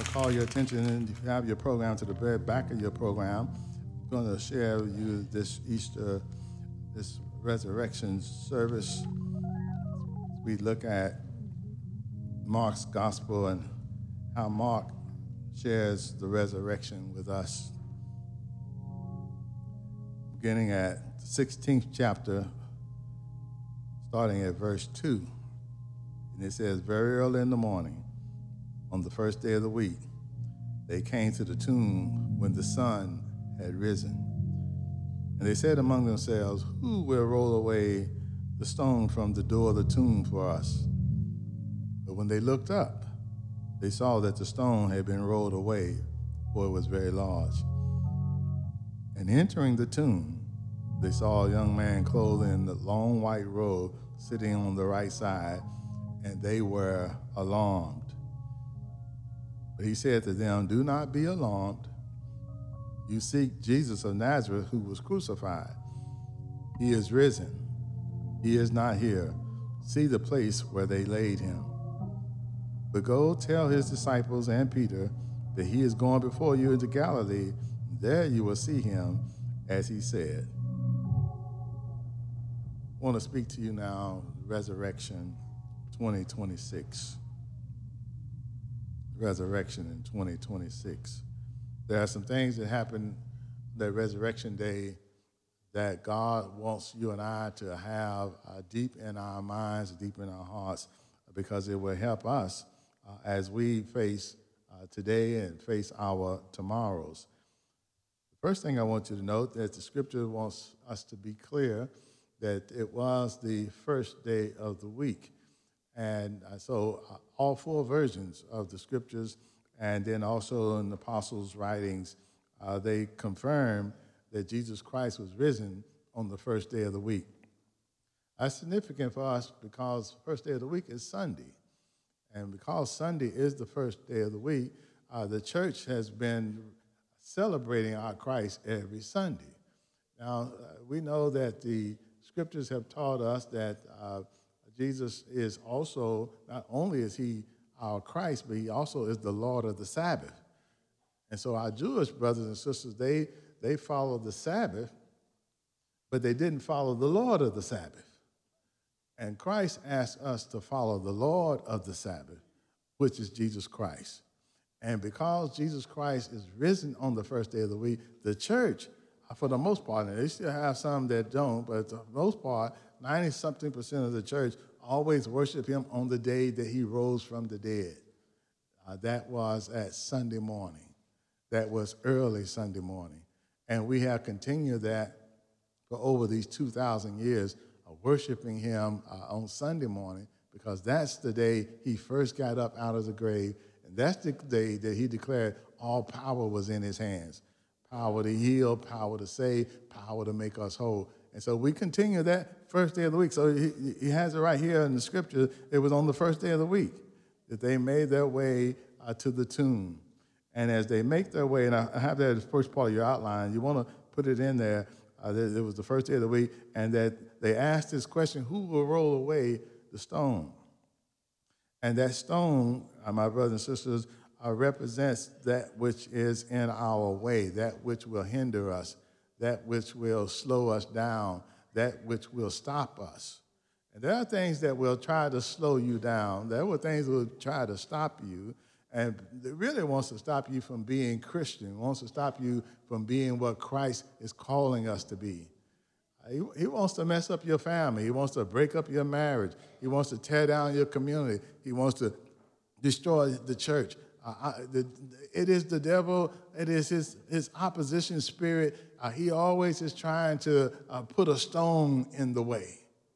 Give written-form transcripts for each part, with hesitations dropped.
call your attention, and if you have your program, to the very back of your program. I'm going to share with you this Easter, this resurrection service. We look at Mark's gospel and how Mark shares the resurrection with us. Beginning at the 16th chapter, starting at verse 2. And it says, very early in the morning, on the first day of the week, they came to the tomb when the sun had risen. And they said among themselves, who will roll away the stone from the door of the tomb for us? But when they looked up, they saw that the stone had been rolled away, for it was very large. And entering the tomb, they saw a young man clothed in a long white robe sitting on the right side, and they were alarmed. But he said to them, do not be alarmed. You seek Jesus of Nazareth, who was crucified. He is risen. He is not here. See the place where they laid him. But go tell his disciples and Peter that he is going before you into Galilee. There you will see him, as he said. I want to speak to you now, Resurrection 2026. Resurrection in 2026. There are some things that happen that Resurrection Day that God wants you and I to have deep in our minds, deep in our hearts, because it will help us as we face today and face our tomorrows. The first thing I want you to note that the scripture wants us to be clear that it was the first day of the week. And so all four versions of the scriptures, and then also in the apostles' writings, they confirm that Jesus Christ was risen on the first day of the week. That's significant for us because the first day of the week is Sunday. And because Sunday is the first day of the week, the church has been celebrating our Christ every Sunday. Now, we know that the scriptures have taught us that Jesus is also, not only is he our Christ, but he also is the Lord of the Sabbath. And so our Jewish brothers and sisters, they follow the Sabbath, but they didn't follow the Lord of the Sabbath. And Christ asked us to follow the Lord of the Sabbath, which is Jesus Christ. And because Jesus Christ is risen on the first day of the week, the church, for the most part, and they still have some that don't, but for the most part, 90-something% of the church always worship him on the day that he rose from the dead. That was at Sunday morning. That was early Sunday morning. And we have continued that for over these 2,000 years of worshiping him on Sunday morning, because that's the day he first got up out of the grave, and that's the day that he declared all power was in his hands. Power to heal, power to save, power to make us whole. And so we continue that first day of the week. So he has it right here in the scripture. It was on the first day of the week that they made their way to the tomb. And as they make their way, and I have that as the first part of your outline, you want to put it in there, that it was the first day of the week, and that they asked this question, who will roll away the stone? And that stone, my brothers and sisters, represents that which is in our way, that which will hinder us, that which will slow us down, that which will stop us. And there are things that will try to slow you down. There were things that will try to stop you, and it really wants to stop you from being Christian, wants to stop you from being what Christ is calling us to be. He wants to mess up your family. He wants to break up your marriage. He wants to tear down your community. He wants to destroy the church. It is the devil. It is his opposition spirit. He always is trying to put a stone in the way.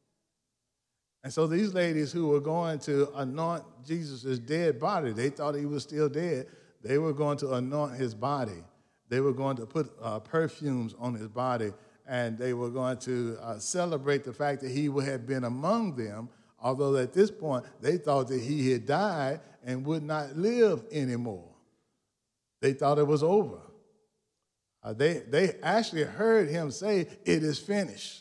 And so these ladies who were going to anoint Jesus' dead body, they thought he was still dead. They were going to anoint his body. They were going to put perfumes on his body, and they were going to celebrate the fact that he had been among them, although at this point they thought that he had died and would not live anymore. They thought it was over. They actually heard him say, it is finished.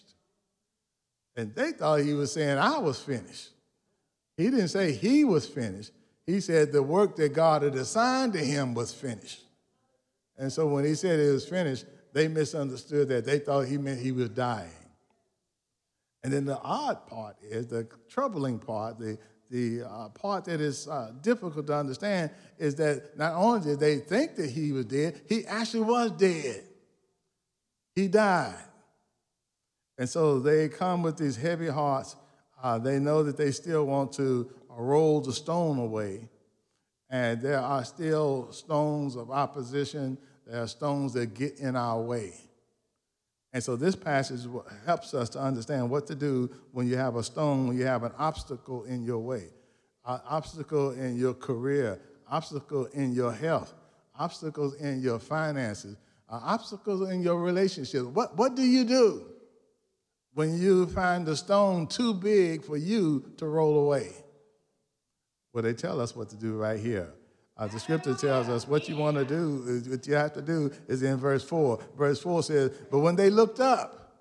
And they thought he was saying, I was finished. He didn't say he was finished. He He said the work that God had assigned to him was finished. And so when he said it was finished, they misunderstood that. They thought he meant he was dying. And then the odd part is, the troubling part, the part that is difficult to understand is that not only did they think that he was dead, he actually was dead. He died. And so they come with these heavy hearts. They know that they still want to roll the stone away. And there are still stones of opposition. There are stones that get in our way. And so this passage helps us to understand what to do when you have a stone, when you have an obstacle in your way, an obstacle in your career, obstacle in your health, obstacles in your finances, obstacles in your relationship. What do you do when you find the stone too big for you to roll away? Well, they tell us what to do right here. The scripture tells us what you want to do, what you have to do is in verse 4. Verse 4 says, but when they looked up,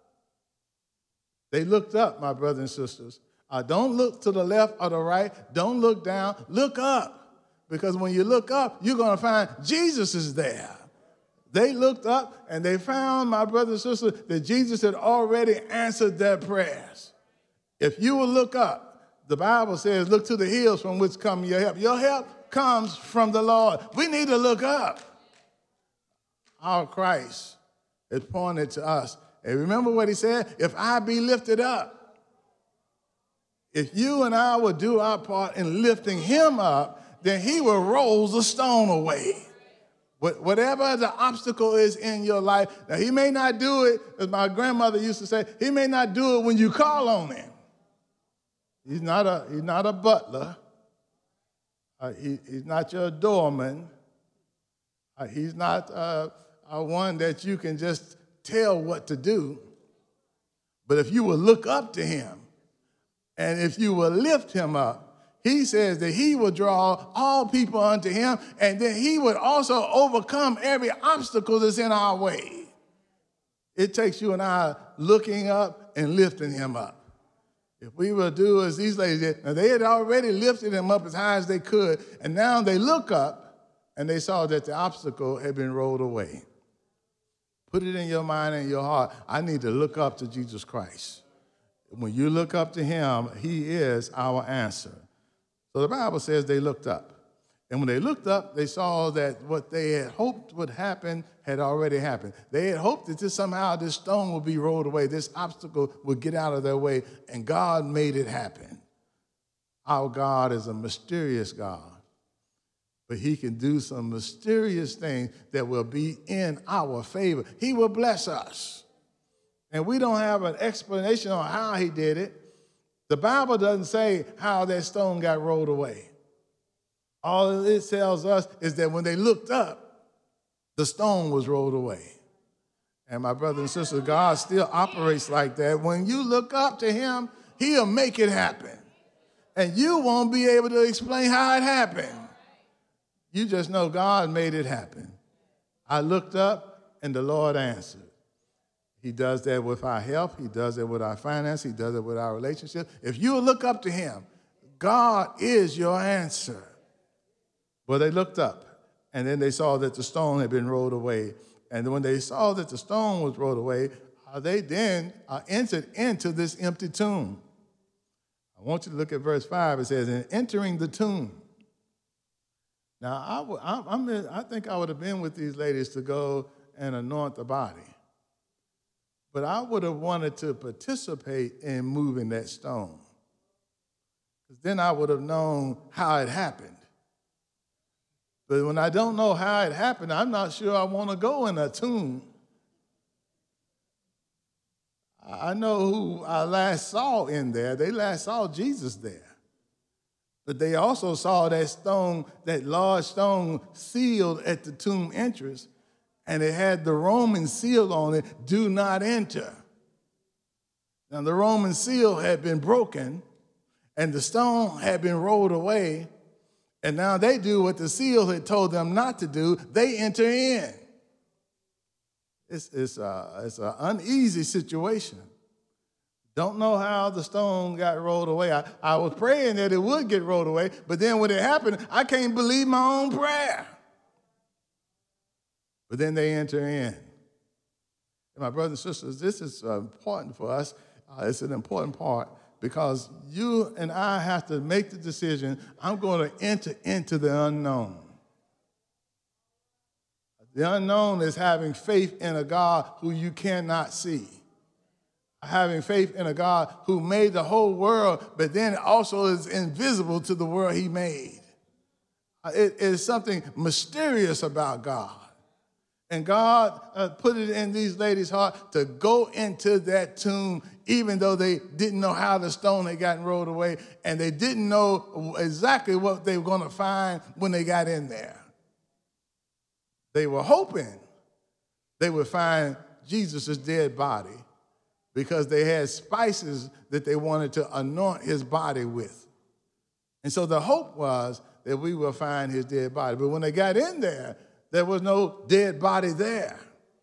my brothers and sisters. Don't look to the left or the right. Don't look down. Look up. Because when you look up, you're going to find Jesus is there. They looked up and they found, my brothers and sisters, that Jesus had already answered their prayers. If you will look up, the Bible says, look to the hills from which come your help. Your help comes from the Lord. We need to look up. Our Christ is pointed to us. And remember what he said? If I be lifted up. If you and I will do our part in lifting him up, then he will roll the stone away. Whatever the obstacle is in your life, now he may not do it, as my grandmother used to say, he may not do it when you call on him. He's not a butler. He's not your doorman. He's not one that you can just tell what to do. But if you will look up to him, and if you will lift him up, he says that he will draw all people unto him, and then he would also overcome every obstacle that's in our way. It takes you and I looking up and lifting him up. If we will do as these ladies did, now they had already lifted him up as high as they could, and now they look up and they saw that the obstacle had been rolled away. Put it in your mind and your heart. I need to look up to Jesus Christ. When you look up to him, he is our answer. So the Bible says they looked up. And when they looked up, they saw that what they had hoped would happen had already happened. They had hoped that somehow this stone would be rolled away, this obstacle would get out of their way, and God made it happen. Our God is a mysterious God, but he can do some mysterious things that will be in our favor. He will bless us. And we don't have an explanation on how he did it. The Bible doesn't say how that stone got rolled away. All it tells us is that when they looked up, the stone was rolled away. And my brothers and sisters, God still operates like that. When you look up to him, he'll make it happen. And you won't be able to explain how it happened. You just know God made it happen. I looked up and the Lord answered. He does that with our health. He does it with our finance. He does it with our relationship. If you look up to him, God is your answer. Well, they looked up, and then they saw that the stone had been rolled away. And when they saw that the stone was rolled away, they then entered into this empty tomb. I want you to look at verse 5. It says, "And entering the tomb." Now, I think I would have been with these ladies to go and anoint the body. But I would have wanted to participate in moving that stone. Because then I would have known how it happened. But when I don't know how it happened, I'm not sure I want to go in a tomb. I know who I last saw in there. They last saw Jesus there. But they also saw that stone, that large stone sealed at the tomb entrance, and it had the Roman seal on it, "Do not enter." Now the Roman seal had been broken, and the stone had been rolled away, and now they do what the seal had told them not to do. They enter in. It's an uneasy situation. Don't know how the stone got rolled away. I was praying that it would get rolled away, but then when it happened, I can't believe my own prayer. But then they enter in. And my brothers and sisters, this is important for us. It's an important part because you and I have to make the decision, I'm going to enter into the unknown. The unknown is having faith in a God who you cannot see. Having faith in a God who made the whole world, but then also is invisible to the world he made. It is something mysterious about God. And God put it in these ladies' heart to go into that tomb, even though they didn't know how the stone had gotten rolled away, and they didn't know exactly what they were going to find when they got in there. They were hoping they would find Jesus' dead body because they had spices that they wanted to anoint his body with. And so the hope was that we will find his dead body. But when they got in there was no dead body there.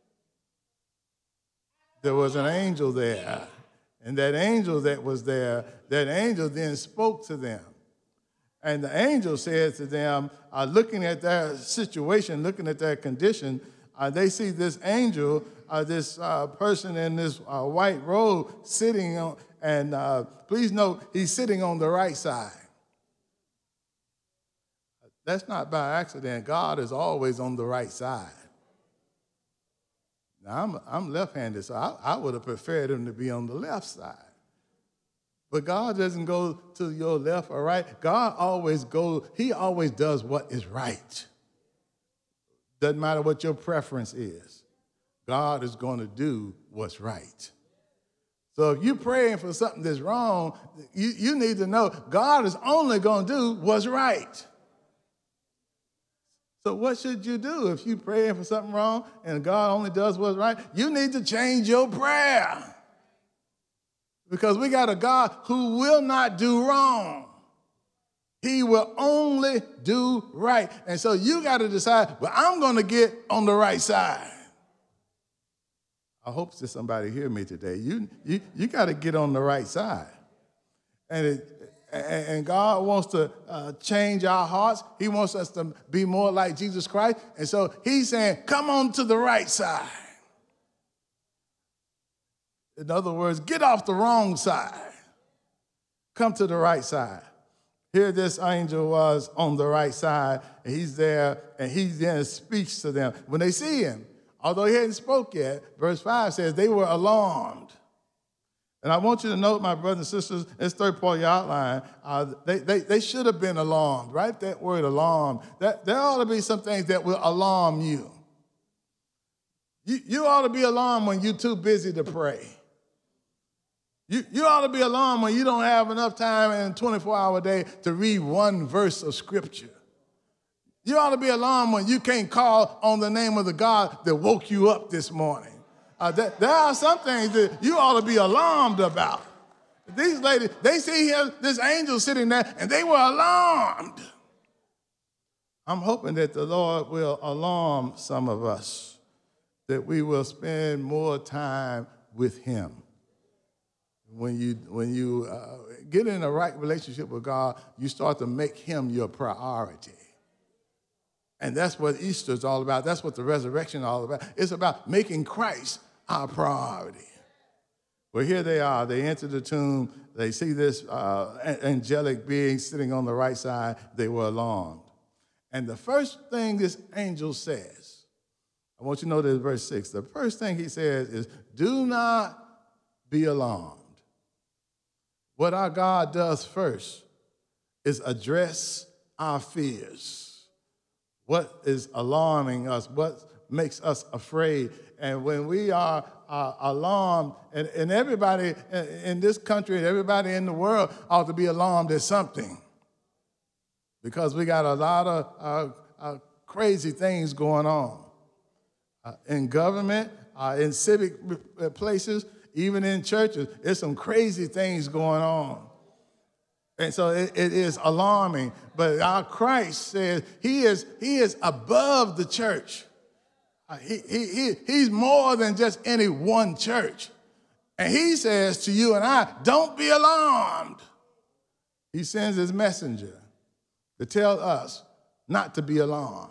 There was an angel there. And that angel that was there, that angel then spoke to them. And the angel said to them, looking at their situation, looking at their condition, they see this angel, this person in this white robe sitting on, and please note, he's sitting on the right side. That's not by accident. God is always on the right side. Now, I'm left-handed, so I would have preferred him to be on the left side. But God doesn't go to your left or right. God always goes, he always does what is right. Doesn't matter what your preference is. God is going to do what's right. So if you're praying for something that's wrong, you need to know God is only going to do what's right. So what should you do if you're praying for something wrong and God only does what's right? You need to change your prayer. Because we got a God who will not do wrong. He will only do right. And so you got to decide, well, I'm going to get on the right side. I hope that somebody hear me today. You got to get on the right side. And God wants to change our hearts. He wants us to be more like Jesus Christ. And so he's saying, come on to the right side. In other words, get off the wrong side. Come to the right side. Here this angel was on the right side, and he's there, and he then speaks to them. When they see him, although he hadn't spoke yet, verse 5 says they were alarmed. And I want you to note, my brothers and sisters, this third part of your outline, they should have been alarmed, right? That word alarmed. There ought to be some things that will alarm you. You ought to be alarmed when you're too busy to pray. You ought to be alarmed when you don't have enough time in a 24-hour day to read one verse of Scripture. You ought to be alarmed when you can't call on the name of the God that woke you up this morning. There are some things that you ought to be alarmed about. These ladies, they see him, this angel sitting there, and they were alarmed. I'm hoping that the Lord will alarm some of us, that we will spend more time with him. When you get in a right relationship with God, you start to make him your priority. And that's what Easter is all about. That's what the resurrection is all about. It's about making Christ our priority. Well, here they are. They enter the tomb. They see this angelic being sitting on the right side. They were alarmed. And the first thing this angel says, I want you to know this, verse 6. The first thing he says is, do not be alarmed. What our God does first is address our fears. What is alarming us? What makes us afraid? And when we are alarmed, and everybody in this country and everybody in the world ought to be alarmed at something, because we got a lot of crazy things going on in government, in civic places, even in churches. There's some crazy things going on. And so it is alarming. But our Christ says he is above the church. He's more than just any one church. And he says to you and I, don't be alarmed. He sends his messenger to tell us not to be alarmed.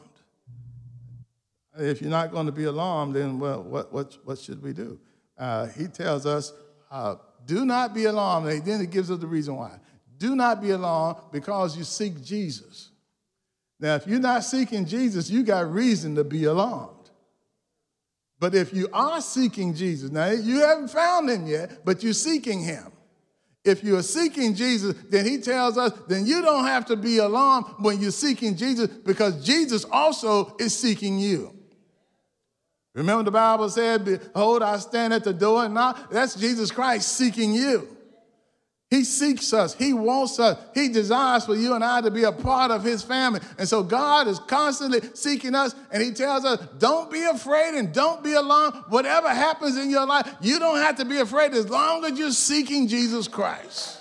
If you're not going to be alarmed, then well, what should we do? He tells us, do not be alarmed. And then he gives us the reason why. Do not be alarmed because you seek Jesus. Now, if you're not seeking Jesus, you got reason to be alarmed. But if you are seeking Jesus, now you haven't found him yet, but you're seeking him. If you're seeking Jesus, then he tells us, then you don't have to be alarmed when you're seeking Jesus because Jesus also is seeking you. Remember the Bible said, behold, I stand at the door and knock. That's Jesus Christ seeking you. He seeks us. He wants us. He desires for you and I to be a part of his family. And so God is constantly seeking us, and he tells us, don't be afraid and don't be alarmed. Whatever happens in your life, you don't have to be afraid as long as you're seeking Jesus Christ.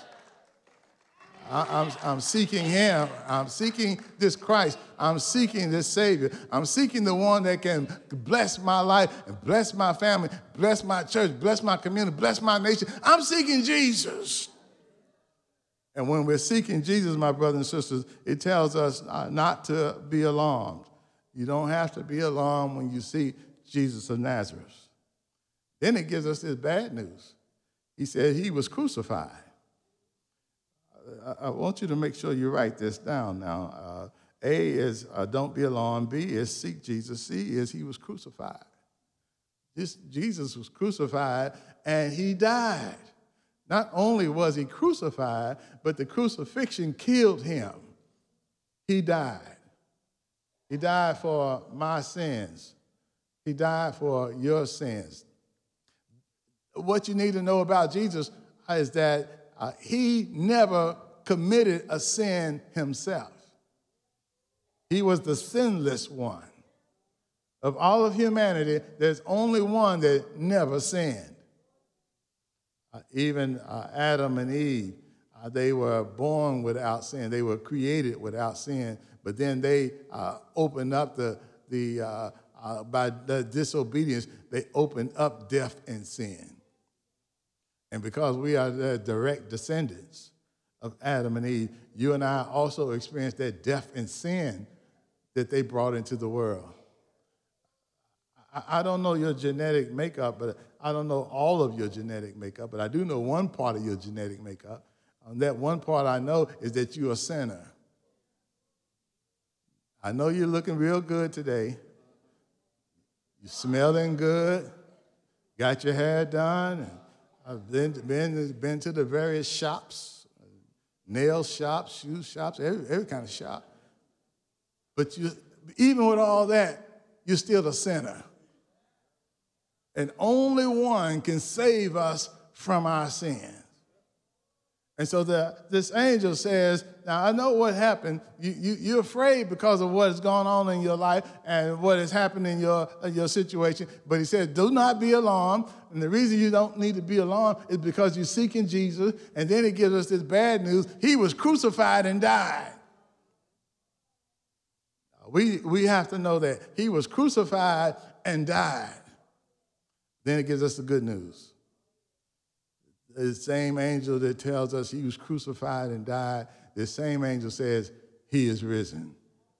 I'm seeking him. I'm seeking this Christ. I'm seeking this Savior. I'm seeking the one that can bless my life and bless my family, bless my church, bless my community, bless my nation. I'm seeking Jesus. And when we're seeking Jesus, my brothers and sisters, it tells us not to be alarmed. You don't have to be alarmed when you see Jesus of Nazareth. Then it gives us this bad news. He said he was crucified. I want you to make sure you write this down now. A is don't be alarmed. B is seek Jesus. C is he was crucified. Jesus was crucified and he died. Not only was he crucified, but the crucifixion killed him. He died. He died for my sins. He died for your sins. What you need to know about Jesus is that he never committed a sin himself. He was the sinless one. Of all of humanity, there's only one that never sinned. Even Adam and Eve, they were born without sin. They were created without sin, but then they opened up by the disobedience, they opened up death and sin. And because we are the direct descendants of Adam and Eve, you and I also experienced that death and sin that they brought into the world. I don't know your genetic makeup, but I don't know all of your genetic makeup, but I do know one part of your genetic makeup. And that one part I know is that you're a sinner. I know you're looking real good today. You're smelling good. Got your hair done. I've been to the various shops, nail shops, shoe shops, every kind of shop. But even with all that, you're still a sinner. And only one can save us from our sins. And so this angel says, now I know what happened. You're afraid because of what has gone on in your life and what has happened in your situation. But he says, do not be alarmed. And the reason you don't need to be alarmed is because you're seeking Jesus. And then he gives us this bad news. He was crucified and died. We have to know that he was crucified and died. Then it gives us the good news. The same angel that tells us he was crucified and died, the same angel says he is risen.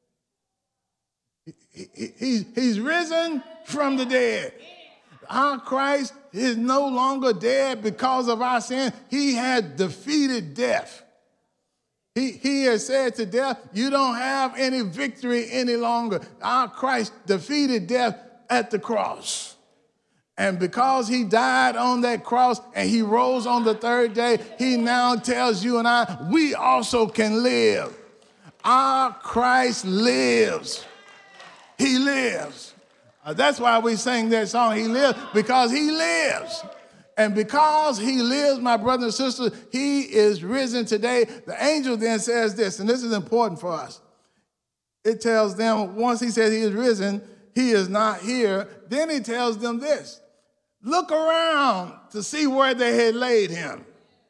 He's risen from the dead. Our Christ is no longer dead because of our sin. He had defeated death. He has said to death, you don't have any victory any longer. Our Christ defeated death at the cross. And because he died on that cross and he rose on the third day, he now tells you and I, we also can live. Our Christ lives. He lives. That's why we sing that song, He Lives, because he lives. And because he lives, my brothers and sisters, he is risen today. The angel then says this, and this is important for us. It tells them, once he says he is risen, he is not here. Then he tells them this. Look around to see where they had laid him.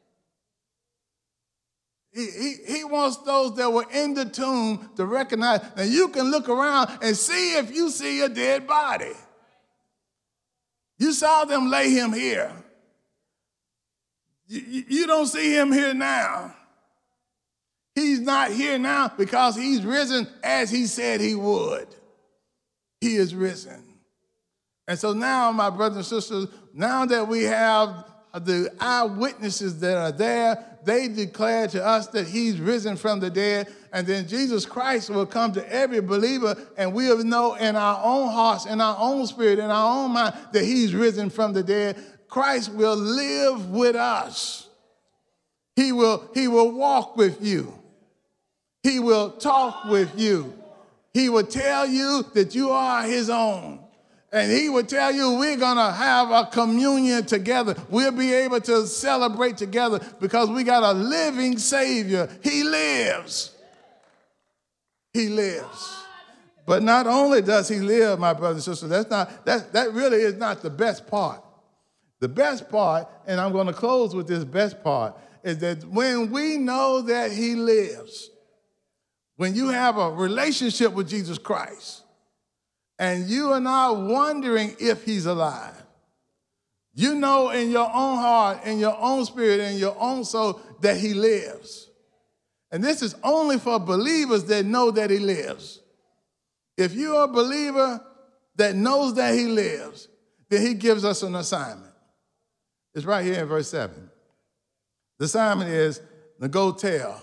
He wants those that were in the tomb to recognize. Now you can look around and see if you see a dead body. You saw them lay him here. You don't see him here now. He's not here now because he's risen as he said he would. He is risen. And so now, my brothers and sisters, now that we have the eyewitnesses that are there, they declare to us that he's risen from the dead, and then Jesus Christ will come to every believer, and we'll know in our own hearts, in our own spirit, in our own mind that he's risen from the dead. Christ will live with us. He will walk with you. He will talk with you. He will tell you that you are his own. And he will tell you we're going to have a communion together. We'll be able to celebrate together because we got a living Savior. He lives. He lives. But not only does he live, my brothers and sisters, that really is not the best part. The best part, and I'm going to close with this best part, is that when we know that he lives, when you have a relationship with Jesus Christ, and you are not wondering if he's alive, you know in your own heart, in your own spirit, in your own soul that he lives. And this is only for believers that know that he lives. If you're a believer that knows that he lives, then he gives us an assignment. It's right here in verse 7. The assignment is to go tell.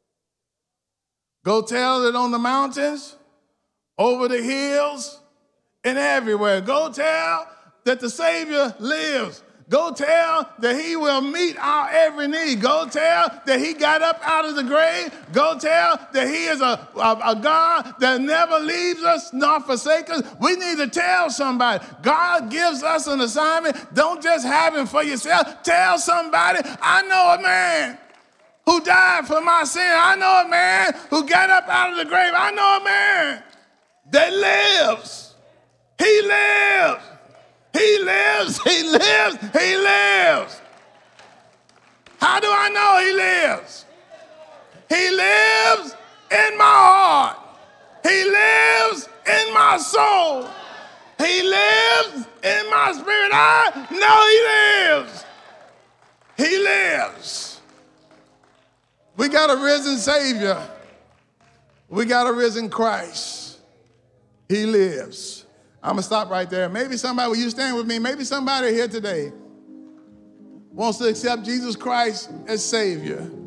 Go tell it on the mountains, over the hills, and everywhere. Go tell that the Savior lives. Go tell that he will meet our every need. Go tell that he got up out of the grave. Go tell that he is a God that never leaves us nor forsakes us. We need to tell somebody. God gives us an assignment. Don't just have him for yourself. Tell somebody, I know a man who died for my sin. I know a man who got up out of the grave. I know a man that lives. He lives. He lives. He lives. He lives. How do I know he lives? He lives in my heart. He lives in my soul. He lives in my spirit. I know he lives. He lives. We got a risen Savior. We got a risen Christ. He lives. I'm going to stop right there. Maybe somebody, will you stand with me? Maybe somebody here today wants to accept Jesus Christ as Savior.